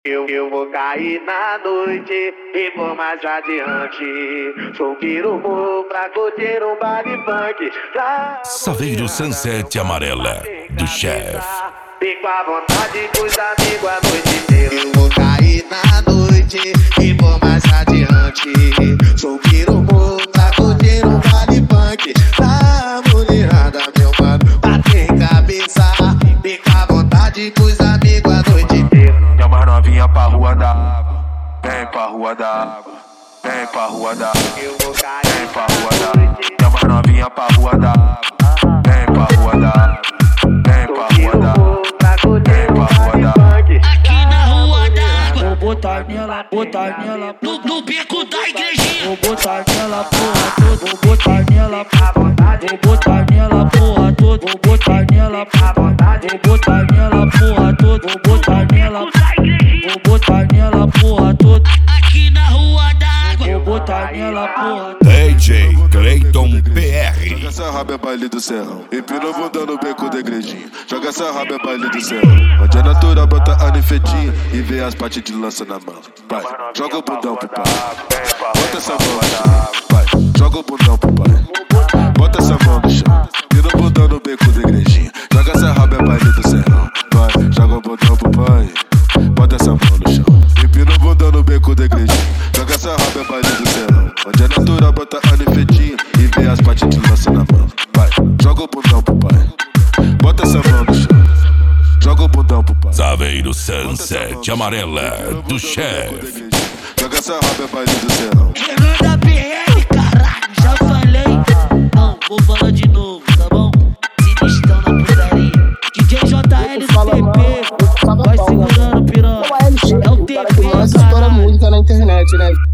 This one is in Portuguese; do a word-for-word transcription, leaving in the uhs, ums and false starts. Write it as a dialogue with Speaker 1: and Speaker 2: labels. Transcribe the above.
Speaker 1: Eu, eu vou cair na noite e vou mais adiante. Sou pirumu pra curtir um baile funk.
Speaker 2: Saveiro Sunset Amarela, do chefe.
Speaker 1: Fico à vontade com os amigos a noite inteira. Eu vou cair na noite e vou mais adiante. Sou pirumu pra curtir um baile funk. Pra mulherada, meu mano, bater cabeça. Fico à vontade com os amigos a noite inteira.
Speaker 3: Chama as novinha pra rua da água, vem pra rua da água, vem pra rua da água, vem pra rua da água. Chama as novinha pra rua da água, vem pra rua da água, vem pra rua da água, vem pra rua da água.
Speaker 4: Aqui na rua da água,
Speaker 5: vou botar nela, botar nela
Speaker 4: no, no beco da igrejinha.
Speaker 5: Vou botar nela porra toda, vou botar nela pra vontade, vou botar nela porra toda, vou botar nela pra vontade, vou botar nela porra toda, vou botar nela, vou botar nela porra toda.
Speaker 4: Aqui na rua da água,
Speaker 5: vou botar nela porra.
Speaker 2: D J Cleiton P R.
Speaker 3: Joga essa raba é baile do serrão, empina o bundão no beco da igrejinha. Joga essa raba é baile do serrão, onde é natural bota a nefetinha e vê as partes de lança na mão. Vai, joga o bundão pro pai, bota essa mão no chão. Vai, joga o bundão pro pai, bota essa mão no chão. Empina o bundão no beco da igrejinha. Joga essa raba é baile do serrão. Vai, joga o bundão pro pai, bota essa mão no chão. Empina o bundão no beco da igrejinha. Joga essa raba é baile do serrão, onde é natural bota a nefetinha e vê as partes de lança na mão. Vai, joga o bundão pro pai, bota essa mão no chão. Joga o bundão pro pai.
Speaker 2: Saveiro Sunset Amarela, do chefe.
Speaker 3: Joga essa raba é baile do serrão.
Speaker 4: Renan da P R, caralho, já falei. Não, vou falar de novo, tá bom? Sinistrão na putaria. D J J L do T P, vai segurando o piranha. É o T P,
Speaker 6: Mas estoura
Speaker 4: caralho.
Speaker 6: muito na internet, né?